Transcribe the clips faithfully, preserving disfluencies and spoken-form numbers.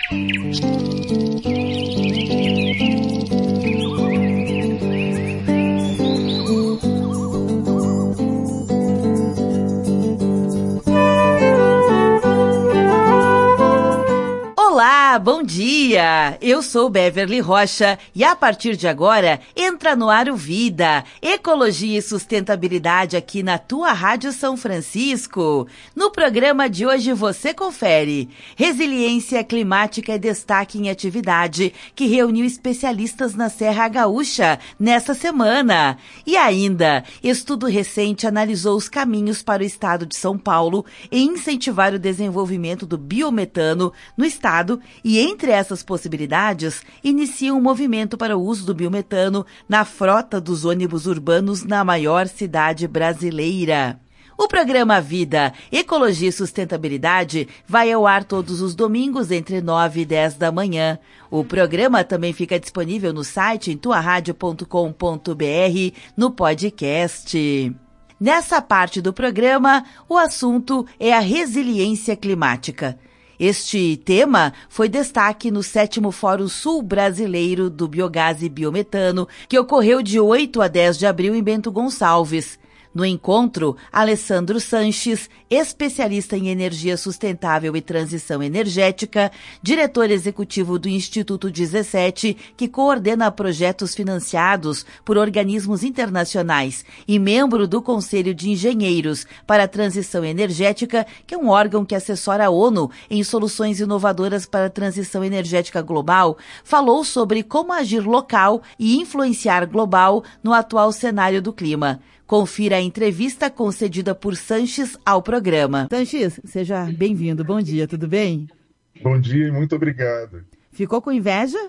Olá, bom dia! Eu sou Beverly Rocha e a partir de agora entra no ar o Vida, Ecologia e Sustentabilidade aqui na tua Rádio São Francisco. No programa de hoje você confere: Resiliência climática é destaque em atividade que reuniu especialistas na Serra Gaúcha nessa semana. E ainda, estudo recente analisou os caminhos para o estado de São Paulo em incentivar o desenvolvimento do biometano no estado. E entre essas possibilidades, inicia um movimento para o uso do biometano na frota dos ônibus urbanos na maior cidade brasileira. O programa Vida, Ecologia e Sustentabilidade vai ao ar todos os domingos entre nove e dez da manhã. O programa também fica disponível no site em tua rádio ponto com ponto br, no podcast. Nessa parte do programa, o assunto é a resiliência climática. Este tema foi destaque no sétimo Fórum Sul Brasileiro do Biogás e Biometano, que ocorreu de oito a dez de abril em Bento Gonçalves. No encontro, Alessandro Sanches, especialista em energia sustentável e transição energética, diretor executivo do Instituto dezessete, que coordena projetos financiados por organismos internacionais, e membro do Conselho de Engenheiros para a Transição Energética, que é um órgão que assessora a ONU em soluções inovadoras para a transição energética global, falou sobre como agir local e influenciar global no atual cenário do clima. Confira a entrevista concedida por Sanches ao programa. Sanches, seja bem-vindo. Bom dia, tudo bem? Bom dia e muito obrigado. Ficou com inveja?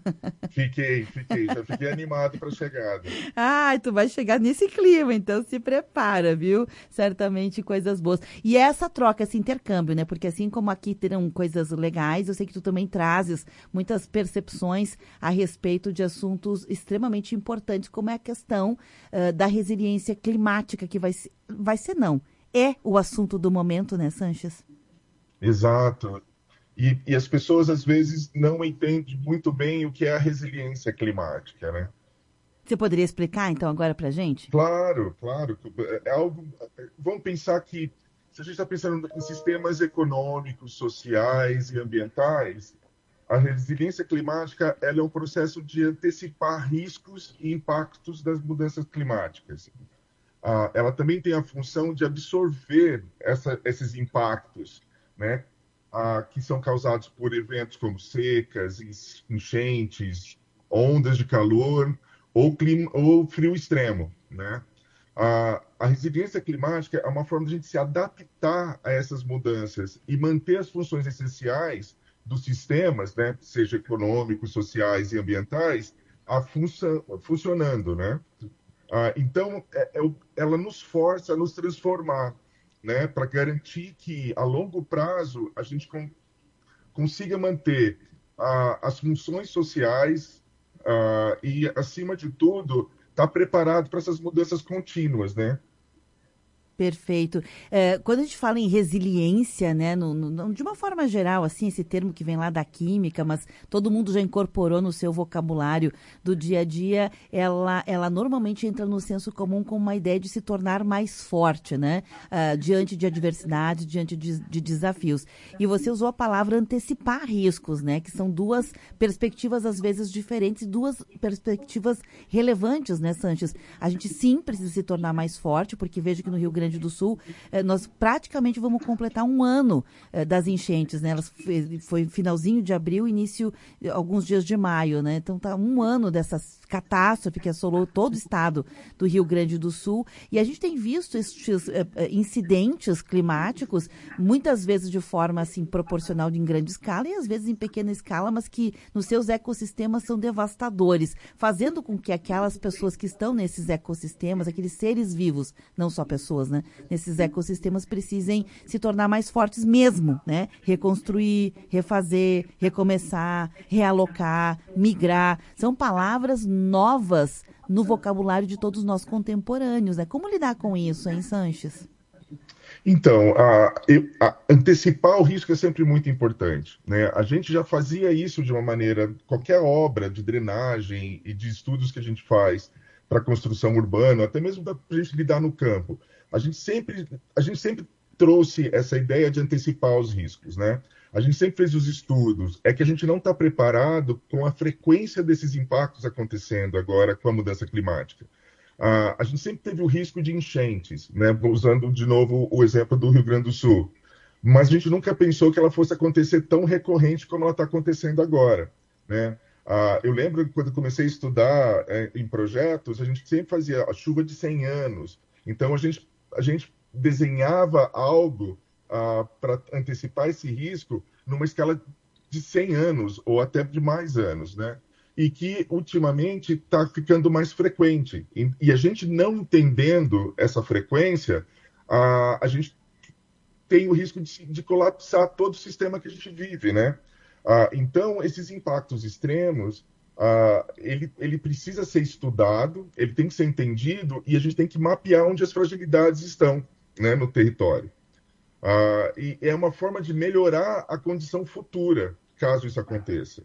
Fiquei, fiquei. Já fiquei animado para a chegada. Ah, tu vai chegar nesse clima, então se prepara, viu? Certamente coisas boas. E essa troca, esse intercâmbio, né? Porque assim como aqui terão coisas legais, eu sei que tu também trazes muitas percepções a respeito de assuntos extremamente importantes, como é a questão uh, da resiliência climática, que vai ser, vai ser não, é o assunto do momento, né, Sanches? Exato. E, e as pessoas, às vezes, não entendem muito bem o que é a resiliência climática, né? Você poderia explicar, então, agora para a gente? Claro, claro. É algo... Vamos pensar que, se a gente está pensando em sistemas econômicos, sociais e ambientais, a resiliência climática ela é um processo de antecipar riscos e impactos das mudanças climáticas. Ah, ela também tem a função de absorver essa, esses impactos, né? Ah, que são causados por eventos como secas, enchentes, ondas de calor ou, clima, ou frio extremo, né? Ah, a resiliência climática é uma forma de a gente se adaptar a essas mudanças e manter as funções essenciais dos sistemas, né, seja econômicos, sociais e ambientais, a função, funcionando, né? Ah, então, é, é, ela nos força a nos transformar, né, para garantir que, a longo prazo, a gente com, consiga manter ah, as funções sociais ah, e, acima de tudo, estar tá preparado para essas mudanças contínuas, né? Perfeito. É, quando a gente fala em resiliência, né, no, no, de uma forma geral, assim, esse termo que vem lá da química, mas todo mundo já incorporou no seu vocabulário do dia a dia, ela, ela normalmente entra no senso comum com uma ideia de se tornar mais forte, né, uh, diante de adversidades, diante de, de desafios. E você usou a palavra antecipar riscos, né, que são duas perspectivas, às vezes, diferentes, duas perspectivas relevantes, né, Sanches? A gente sim precisa se tornar mais forte, porque vejo que no Rio Grande do Sul, nós praticamente vamos completar um ano das enchentes, né? Elas foi finalzinho de abril, início, alguns dias de maio, né? Então tá um ano dessa catástrofe que assolou todo o estado do Rio Grande do Sul, e a gente tem visto esses incidentes climáticos, muitas vezes de forma assim proporcional em grande escala e às vezes em pequena escala, mas que nos seus ecossistemas são devastadores, fazendo com que aquelas pessoas que estão nesses ecossistemas, aqueles seres vivos, não só pessoas, né, nesses ecossistemas precisem se tornar mais fortes mesmo, né? Reconstruir, refazer, recomeçar, realocar, migrar, são palavras novas no vocabulário de todos nós contemporâneos, né? Como lidar com isso, hein, Sanches? Então, a, eu- a- antecipar o risco é sempre muito importante, né? A gente já fazia isso de uma maneira, qualquer obra de drenagem e de estudos que a gente faz para construção urbana, até mesmo para a gente lidar no campo, a gente sempre, a gente sempre trouxe essa ideia de antecipar os riscos, né? A gente sempre fez os estudos, é que a gente não está preparado com a frequência desses impactos acontecendo agora com a mudança climática. Ah, a gente sempre teve o risco de enchentes, né? Usando de novo o exemplo do Rio Grande do Sul. Mas a gente nunca pensou que ela fosse acontecer tão recorrente como ela está acontecendo agora, né? Ah, eu lembro que quando eu comecei a estudar é, em projetos, a gente sempre fazia a chuva de cem anos. Então a gente, a gente desenhava algo ah, para antecipar esse risco numa escala de cem anos ou até de mais anos, né? E que ultimamente está ficando mais frequente. E, e a gente não entendendo essa frequência, a, a gente tem o risco de, de colapsar todo o sistema que a gente vive, né? Ah, então, esses impactos extremos, ah, ele, ele precisa ser estudado, ele tem que ser entendido e a gente tem que mapear onde as fragilidades estão, né, no território. Ah, e é uma forma de melhorar a condição futura, caso isso aconteça.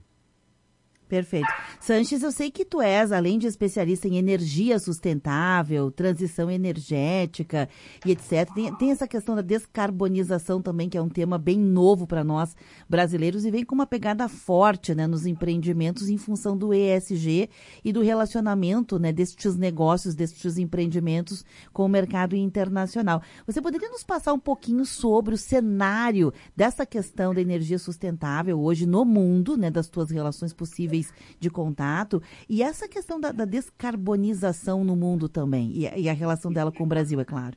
Perfeito. Sanches, eu sei que tu és, além de especialista em energia sustentável, transição energética e etcétera, tem, tem essa questão da descarbonização também, que é um tema bem novo para nós brasileiros e vem com uma pegada forte, né, nos empreendimentos em função do E S G e do relacionamento, né, destes negócios, destes empreendimentos com o mercado internacional. Você poderia nos passar um pouquinho sobre o cenário dessa questão da energia sustentável hoje no mundo, né, das tuas relações possíveis de contato, e essa questão da, da descarbonização no mundo também, e, e a relação dela com o Brasil, é claro.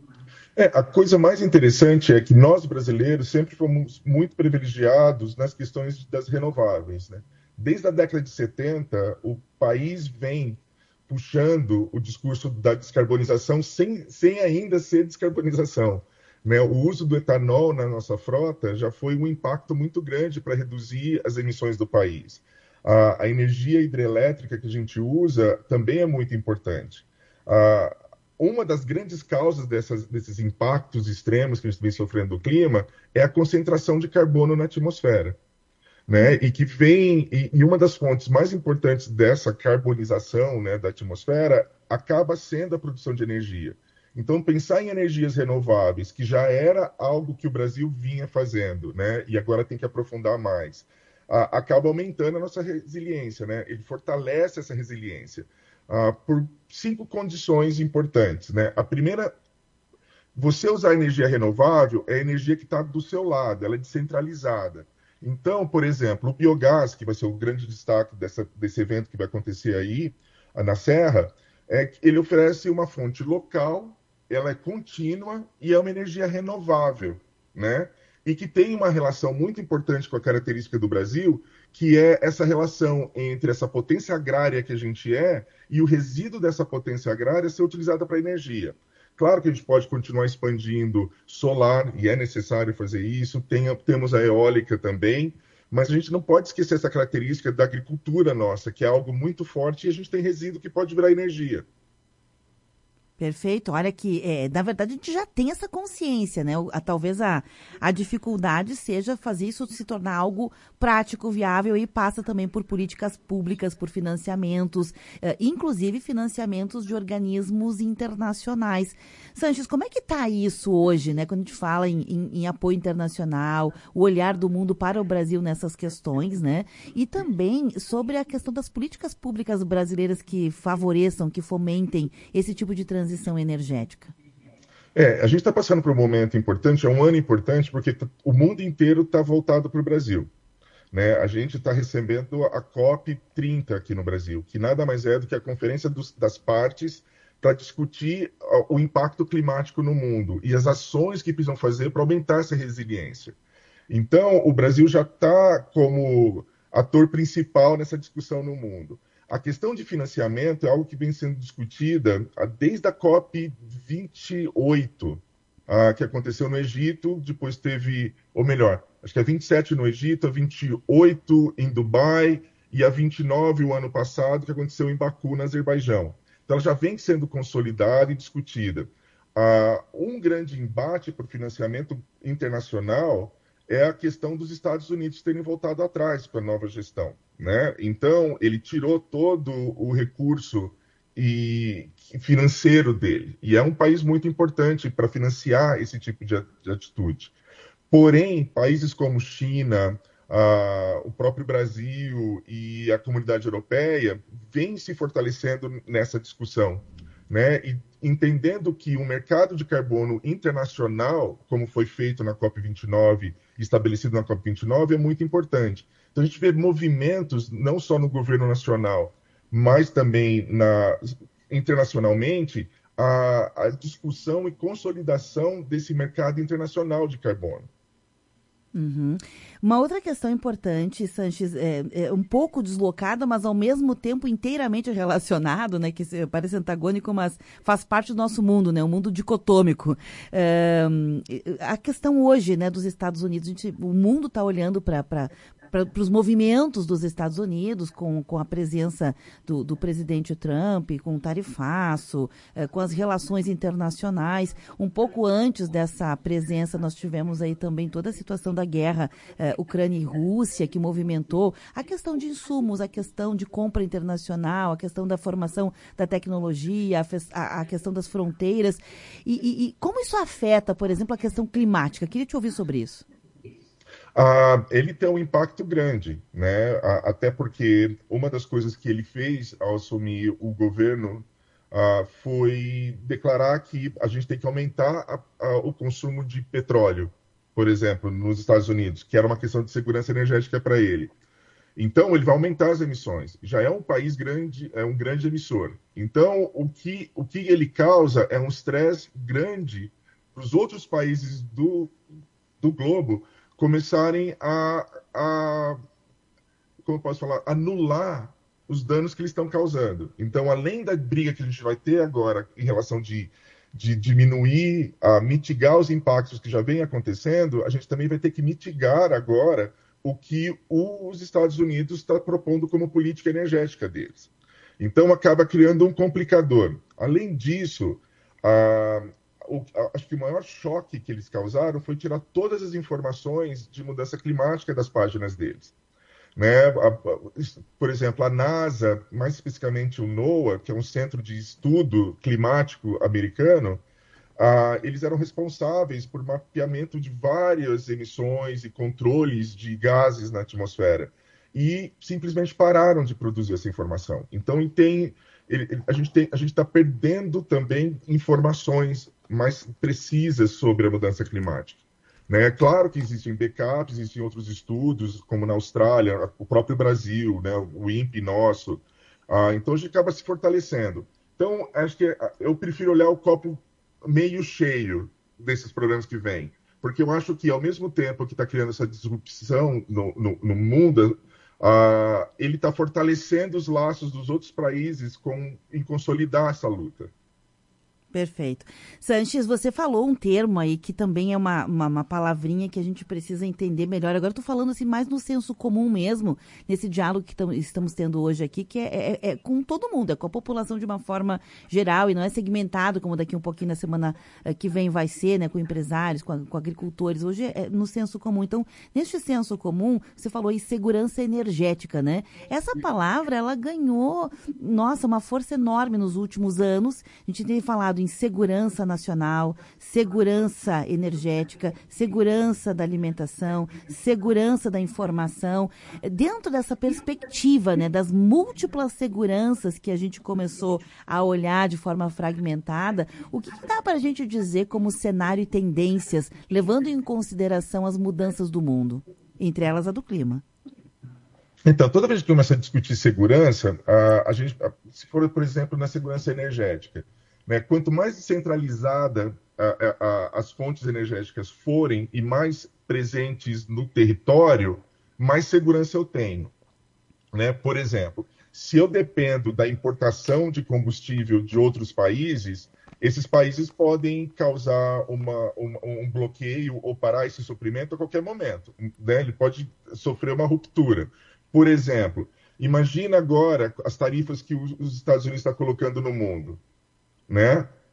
É, a coisa mais interessante é que nós brasileiros sempre fomos muito privilegiados nas questões das renováveis, né? Desde a década de setenta, o país vem puxando o discurso da descarbonização sem, sem ainda ser descarbonização, né? O uso do etanol na nossa frota já foi um impacto muito grande para reduzir as emissões do país. A, a energia hidrelétrica que a gente usa também é muito importante. A, uma das grandes causas dessas, desses impactos extremos que a gente vem sofrendo do clima é a concentração de carbono na atmosfera, né? E que vem e, e uma das fontes mais importantes dessa carbonização, né, da atmosfera acaba sendo a produção de energia. Então, pensar em energias renováveis, que já era algo que o Brasil vinha fazendo, né, e agora tem que aprofundar mais, a, acaba aumentando a nossa resiliência, né? Ele fortalece essa resiliência a, por cinco condições importantes, né? A primeira, você usar energia renovável é a energia que está do seu lado, ela é descentralizada. Então, por exemplo, o biogás, que vai ser o grande destaque dessa, desse evento que vai acontecer aí na Serra, é que ele oferece uma fonte local, ela é contínua e é uma energia renovável, né? E que tem uma relação muito importante com a característica do Brasil, que é essa relação entre essa potência agrária que a gente é e o resíduo dessa potência agrária ser utilizada para energia. Claro que a gente pode continuar expandindo solar, e é necessário fazer isso, tem, temos a eólica também, mas a gente não pode esquecer essa característica da agricultura nossa, que é algo muito forte, e a gente tem resíduo que pode virar energia. Perfeito. Olha que, é, na verdade, a gente já tem essa consciência, né? O- a- talvez a, a dificuldade seja fazer isso se tornar algo prático, viável e passa também por políticas públicas, por financiamentos, eh, inclusive financiamentos de organismos internacionais. Sanches, como é que está isso hoje, né? Quando a gente fala em, em- em apoio internacional, o olhar do mundo para o Brasil nessas questões, né? E também sobre a questão das políticas públicas brasileiras que favoreçam, que fomentem esse tipo de transição energética. É, a gente está passando por um momento importante, é um ano importante, porque t- o mundo inteiro está voltado para o Brasil, né? A gente está recebendo a COP trinta aqui no Brasil, que nada mais é do que a Conferência dos- das Partes para discutir ó, o impacto climático no mundo e as ações que precisam fazer para aumentar essa resiliência. Então, o Brasil já está como ator principal nessa discussão no mundo. A questão de financiamento é algo que vem sendo discutida ah, desde a COP vinte e oito, ah, que aconteceu no Egito, depois teve, ou melhor, acho que a vinte e sete no Egito, a vinte e oito em Dubai e a vinte e nove o ano passado, que aconteceu em Baku, no Azerbaijão. Então, ela já vem sendo consolidada e discutida. Ah, um grande embate para o financiamento internacional é a questão dos Estados Unidos terem voltado atrás para a nova gestão, né? Então, ele tirou todo o recurso e financeiro dele, e é um país muito importante para financiar esse tipo de, de atitude. Porém, países como China, ah, o próprio Brasil e a comunidade europeia vêm se fortalecendo nessa discussão, né? E entendendo que o mercado de carbono internacional, como foi feito na COP vinte e nove, estabelecido na COP vinte e nove, é muito importante. Então, a gente vê movimentos, não só no governo nacional, mas também na, internacionalmente, a, a discussão e consolidação desse mercado internacional de carbono. Uhum. Uma outra questão importante, Sanches, é, é um pouco deslocada, mas ao mesmo tempo inteiramente relacionado, né, que parece antagônico, mas faz parte do nosso mundo, né, um mundo dicotômico. É, a questão hoje, né, dos Estados Unidos, a gente, o mundo está olhando para para os movimentos dos Estados Unidos, com, com a presença do, do presidente Trump, com o tarifaço, eh, com as relações internacionais. Um pouco antes dessa presença, nós tivemos aí também toda a situação da guerra eh, Ucrânia e Rússia, que movimentou a questão de insumos, a questão de compra internacional, a questão da formação da tecnologia, a, a questão das fronteiras. E, e, e como isso afeta, por exemplo, a questão climática? Queria te ouvir sobre isso. Ah, ele tem um impacto grande, né? Ah, até porque uma das coisas que ele fez ao assumir o governo ah, foi declarar que a gente tem que aumentar a, a, o consumo de petróleo, por exemplo, nos Estados Unidos, que era uma questão de segurança energética para ele. Então, ele vai aumentar as emissões. Já é um país grande, é um grande emissor. Então, o que, o que ele causa é um estresse grande para os outros países do, do globo começarem a, a, como eu posso falar, anular os danos que eles estão causando. Então, além da briga que a gente vai ter agora em relação de, de diminuir, a mitigar os impactos que já vem acontecendo, a gente também vai ter que mitigar agora o que os Estados Unidos está propondo como política energética deles. Então, acaba criando um complicador. Além disso, a O, acho que o maior choque que eles causaram foi tirar todas as informações de mudança climática das páginas deles. Né? Por exemplo, a NASA, mais especificamente o NOAA, que é um centro de estudo climático americano, ah, eles eram responsáveis por mapeamento de várias emissões e controles de gases na atmosfera. E simplesmente pararam de produzir essa informação. Então, tem, ele, a gente está perdendo também informações mais precisas sobre a mudança climática. Né? É claro que existem backups, existem outros estudos, como na Austrália, o próprio Brasil, né? O INPE nosso. Ah, então, a gente acaba se fortalecendo. Então, acho que eu prefiro olhar o copo meio cheio desses problemas que vêm. Porque eu acho que, ao mesmo tempo que está criando essa disrupção no, no, no mundo, ah, ele está fortalecendo os laços dos outros países com, em consolidar essa luta. Perfeito. Sanches, você falou um termo aí que também é uma, uma, uma palavrinha que a gente precisa entender melhor. Agora eu estou falando assim mais no senso comum mesmo, nesse diálogo que tam, estamos tendo hoje aqui, que é, é, é com todo mundo, é com a população de uma forma geral e não é segmentado, como daqui um pouquinho na semana que vem vai ser, né, com empresários, com, com agricultores. Hoje é no senso comum. Então, neste senso comum, você falou aí segurança energética, né? Essa palavra, ela ganhou, nossa, uma força enorme nos últimos anos. A gente tem falado em segurança nacional, segurança energética, segurança da alimentação, segurança da informação. Dentro dessa perspectiva, né, das múltiplas seguranças que a gente começou a olhar de forma fragmentada, o que, que dá para a gente dizer como cenário e tendências, levando em consideração as mudanças do mundo, entre elas a do clima? Então, toda vez que começa a discutir segurança, a, a gente, a, se for, por exemplo, na segurança energética, né, quanto mais descentralizada a, a, a, as fontes energéticas forem e mais presentes no território, mais segurança eu tenho. Né? Por exemplo, se eu dependo da importação de combustível de outros países, esses países podem causar uma, uma, um bloqueio ou parar esse suprimento a qualquer momento. Né? Ele pode sofrer uma ruptura. Por exemplo, imagina agora as tarifas que os Estados Unidos estão colocando no mundo. Né?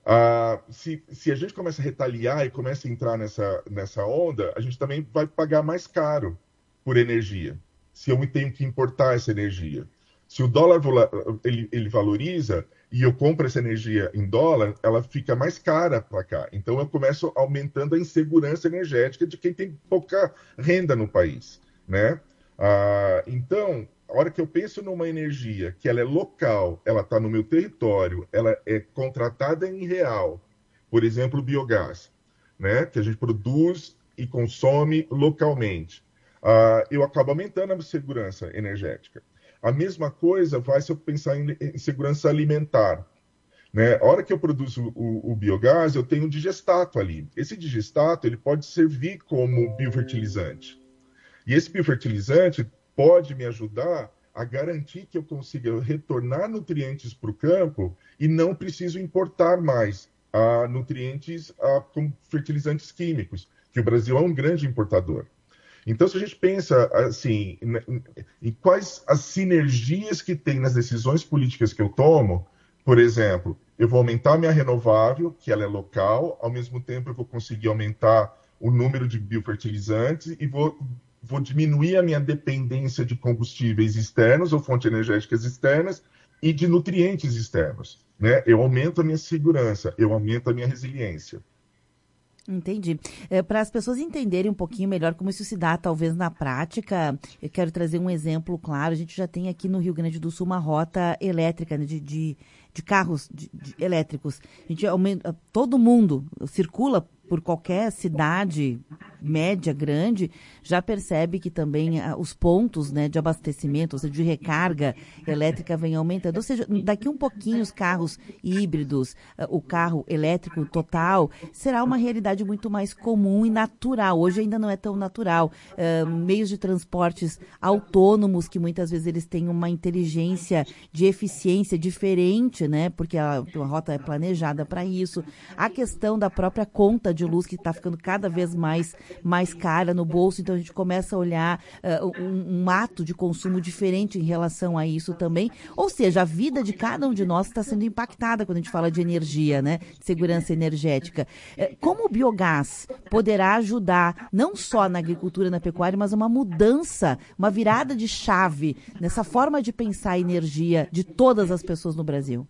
Ah, se, se a gente começa a retaliar e começa a entrar nessa, nessa onda, a gente também vai pagar mais caro por energia, se eu tenho que importar essa energia. Se o dólar ele, ele valoriza e eu compro essa energia em dólar, ela fica mais cara para cá. Então eu começo aumentando a insegurança energética de quem tem pouca renda no país, né? Ah, então, a hora que eu penso numa energia que ela é local, ela está no meu território, ela é contratada em real, por exemplo, o biogás, né? Que a gente produz e consome localmente, ah, eu acabo aumentando a segurança energética. A mesma coisa vai se eu pensar em, em segurança alimentar. Né? A hora que eu produzo o, o biogás, eu tenho um digestato ali. Esse digestato ele pode servir como biofertilizante. E esse biofertilizante pode me ajudar a garantir que eu consiga retornar nutrientes para o campo e não preciso importar mais ah, nutrientes ah, como fertilizantes químicos, que o Brasil é um grande importador. Então, se a gente pensa assim, em, em quais as sinergias que tem nas decisões políticas que eu tomo, por exemplo, eu vou aumentar minha renovável, que ela é local, ao mesmo tempo eu vou conseguir aumentar o número de biofertilizantes e vou, vou diminuir a minha dependência de combustíveis externos ou fontes energéticas externas e de nutrientes externos. Né? Eu aumento a minha segurança, eu aumento a minha resiliência. Entendi. É, para as pessoas entenderem um pouquinho melhor como isso se dá, talvez na prática, eu quero trazer um exemplo claro. A gente já tem aqui no Rio Grande do Sul uma rota elétrica, né, de, de, de carros de, de elétricos. A gente aumenta, todo mundo circula por qualquer cidade média, grande, já percebe que também ah, os pontos, né, de abastecimento, ou seja, de recarga elétrica vem aumentando. Ou seja, daqui um pouquinho os carros híbridos, ah, o carro elétrico total, será uma realidade muito mais comum e natural. Hoje ainda não é tão natural. Ah, meios de transportes autônomos, que muitas vezes eles têm uma inteligência de eficiência diferente, né, porque a, a rota é planejada para isso. A questão da própria conta de luz, que está ficando cada vez mais mais cara no bolso, então a gente começa a olhar uh, um, um ato de consumo diferente em relação a isso também, ou seja, a vida de cada um de nós está sendo impactada quando a gente fala de energia, né, de segurança energética. Uh, como o biogás poderá ajudar não só na agricultura e na pecuária, mas uma mudança, uma virada de chave nessa forma de pensar a energia de todas as pessoas no Brasil?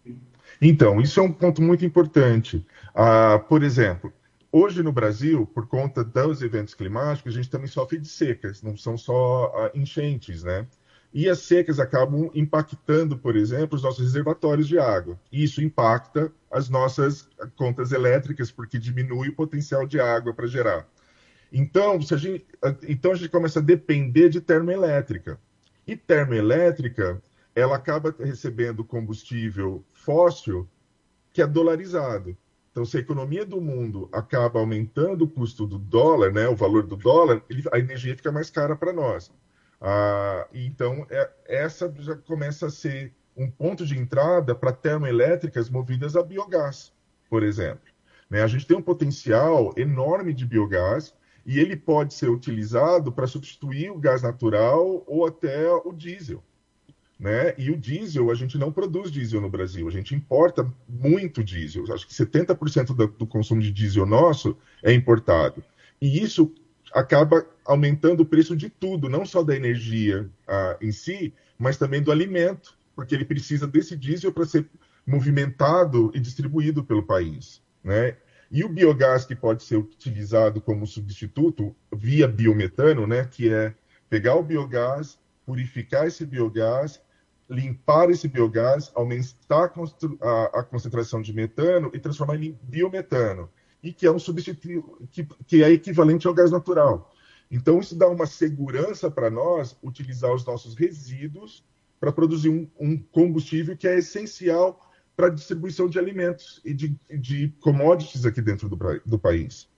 Então, isso é um ponto muito importante. Ah, por exemplo, hoje no Brasil, por conta dos eventos climáticos, a gente também sofre de secas, não são só ah, enchentes, né? E as secas acabam impactando, por exemplo, os nossos reservatórios de água. E isso impacta as nossas contas elétricas, porque diminui o potencial de água para gerar. Então, se a gente, então, a gente começa a depender de termoelétrica. E termoelétrica, ela acaba recebendo combustível fóssil que é dolarizado. Então, se a economia do mundo acaba aumentando o custo do dólar, né, o valor do dólar, ele, a energia fica mais cara para nós. Ah, então, é, essa já começa a ser um ponto de entrada para termoelétricas movidas a biogás, por exemplo. Né, a gente tem um potencial enorme de biogás e ele pode ser utilizado para substituir o gás natural ou até o diesel. Né? E o diesel, a gente não produz diesel no Brasil, a gente importa muito diesel. Acho que setenta por cento do, do consumo de diesel nosso é importado. E isso acaba aumentando o preço de tudo, não só da energia ah, em si, mas também do alimento, porque ele precisa desse diesel para ser movimentado e distribuído pelo país. Né? E o biogás, que pode ser utilizado como substituto via biometano, né? Que é pegar o biogás, purificar esse biogás, limpar esse biogás, aumentar a, a concentração de metano e transformar ele em biometano, e que é um substituto que, que é equivalente ao gás natural. Então, isso dá uma segurança para nós utilizar os nossos resíduos para produzir um, um combustível que é essencial para a distribuição de alimentos e de, de commodities aqui dentro do, do país.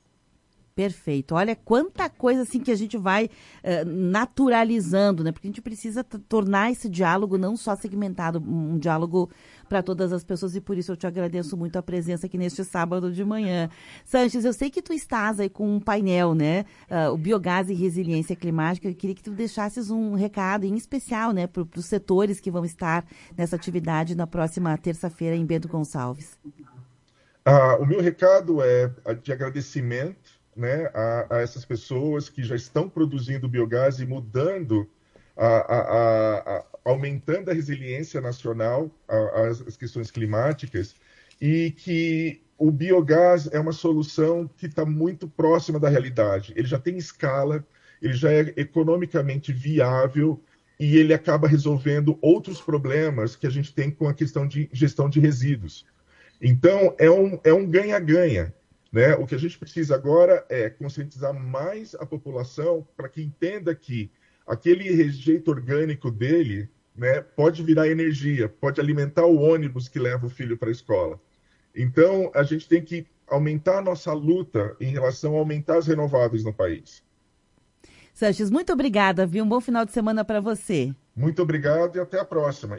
Perfeito. Olha quanta coisa assim que a gente vai uh, naturalizando, né? Porque a gente precisa t- tornar esse diálogo não só segmentado, um diálogo para todas as pessoas, e por isso eu te agradeço muito a presença aqui neste sábado de manhã. Sanches, eu sei que tu estás aí com um painel, né? Uh, o Biogás e Resiliência Climática. Eu queria que tu deixasses um recado em especial, né? Para os setores que vão estar nessa atividade na próxima terça-feira em Bento Gonçalves. Ah, o meu recado é de agradecimento, né, a, a essas pessoas que já estão produzindo biogás e mudando, a, a, a, a, aumentando a resiliência nacional às, às questões climáticas, e que o biogás é uma solução que está muito próxima da realidade. Ele já tem escala, ele já é economicamente viável e ele acaba resolvendo outros problemas que a gente tem com a questão de gestão de resíduos. Então, é um é um ganha-ganha, né? O que a gente precisa agora é conscientizar mais a população para que entenda que aquele rejeito orgânico dele, né, pode virar energia, pode alimentar o ônibus que leva o filho para a escola. Então, a gente tem que aumentar a nossa luta em relação a aumentar as renováveis no país. Sanches, muito obrigada, viu? Um bom final de semana para você. Muito obrigado e até a próxima.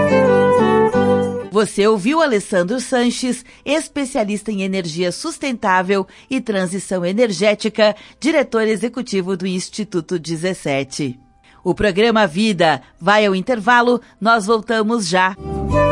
Você ouviu Alessandro Sanches, especialista em energia sustentável e transição energética, diretor executivo do Instituto dezessete. O programa Vida vai ao intervalo, nós voltamos já.